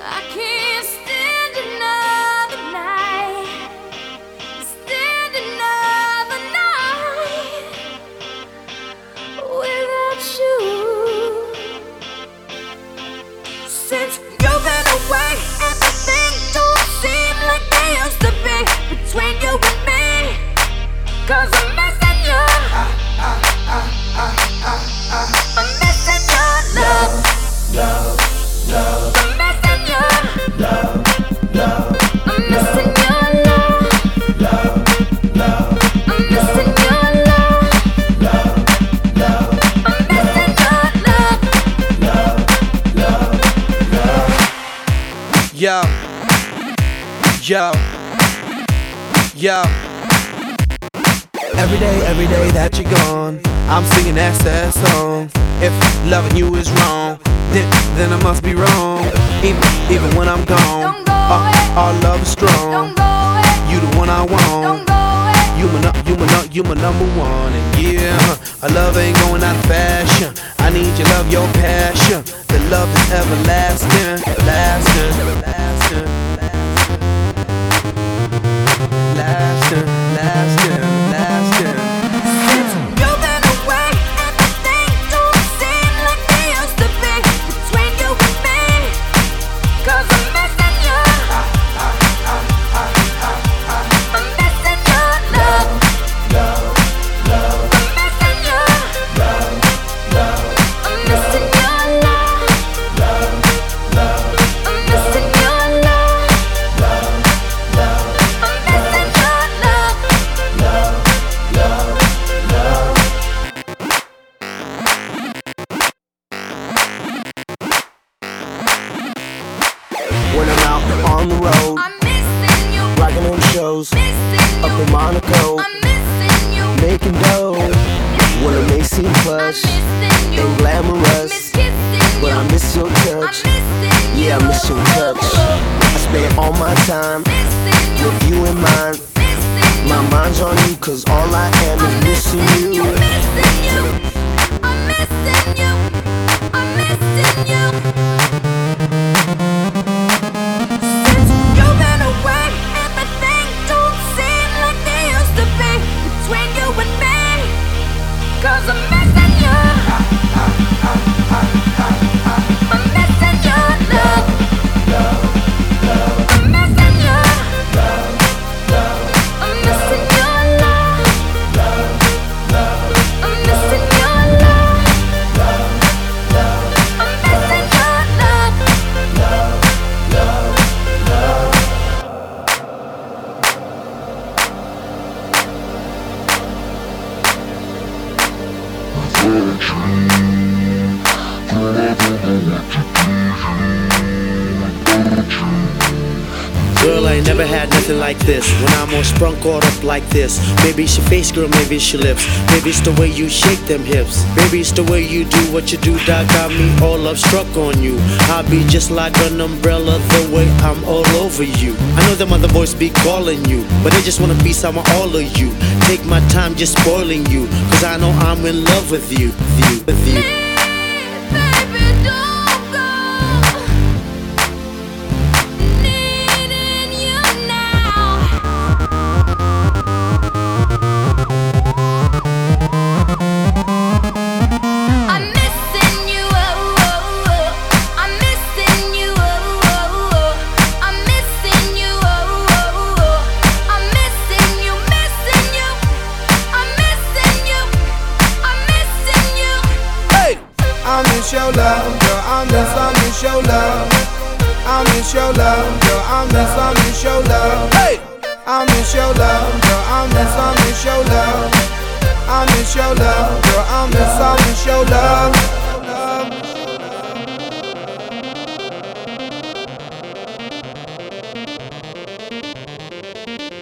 I can't stand another night, stand another night without you. Since you've been away, everything don't seem like they used to be between you and me. 'Cause I'm missing you. I'm missing your love, love, love. I'm missing you, love, love. I'm missing your love, love, love. I'm missing your love, love, love. I'm missing your love, love, love, love. Yo, yo, yo. Every day that you're gone, I'm singing that sad song. If loving you is wrong, then I must be wrong. Even when I'm gone, Don't go away. our love is strong. Don't go away. You the one I want. Don't go away. You my number one. And yeah, our love ain't going out of fashion. I need your love, your passion. The love is everlasting, lasting, lasting, lasting, lasting, lasting. You've been away, everything don't seem like they used to be between you and me. 'Cause I'm missing you. I'm missing your love, Love, love, I'm missing you. love, love, I'm missing your love, love, love, I'm missing your love, love, love, I'm missing your love. love, love, love. When I'm out on the road, I'm missing you, rocking them shows missing up you. in Monaco, I'm missing you, making dough. Well, it may seem I'm plush missing you. and glamorous, Miss kissing but you. I miss your I'm touch. missing you. Yeah, I miss your touch. I spend all my time Missing you, with you in mind. missing you. My mind's on you, 'cause all I am is missing you. Missing you. I'm missing you. I'm missing you. Since you've been away, everything don't seem like they used to be between you and me. 'Cause I'm missing you. I'm missing your love, Love, love, I'm missing you. love, love, I'm missing your love, love, love, I'm missing your love, love, love, I'm missing your love. love, love, love. Girl, I ain't never had nothing like this. When I'm all sprung, caught up like this. Maybe it's your face, girl, maybe it's your lips. Maybe it's the way you shake them hips. Maybe it's the way you do what you do that got me all up struck on you. I'll be just like an umbrella the way I'm all over you. I know them other boys be calling you, but they just wanna be some of all of you. Take my time just spoiling you, 'cause I know I'm in love with you, with you. Baby, don't go. Needing you now. I'm missing you. Oh, oh, oh. I'm missing you. Oh, oh, oh. I'm missing you. Oh, oh, oh. I'm missing you. Missing you. I'm missing you. I'm missing you. Hey! I miss your love, girl. I miss your love. I miss your love, girl. I miss your love. Hey! I miss your love, girl. I miss your love. I miss your love, girl. I miss your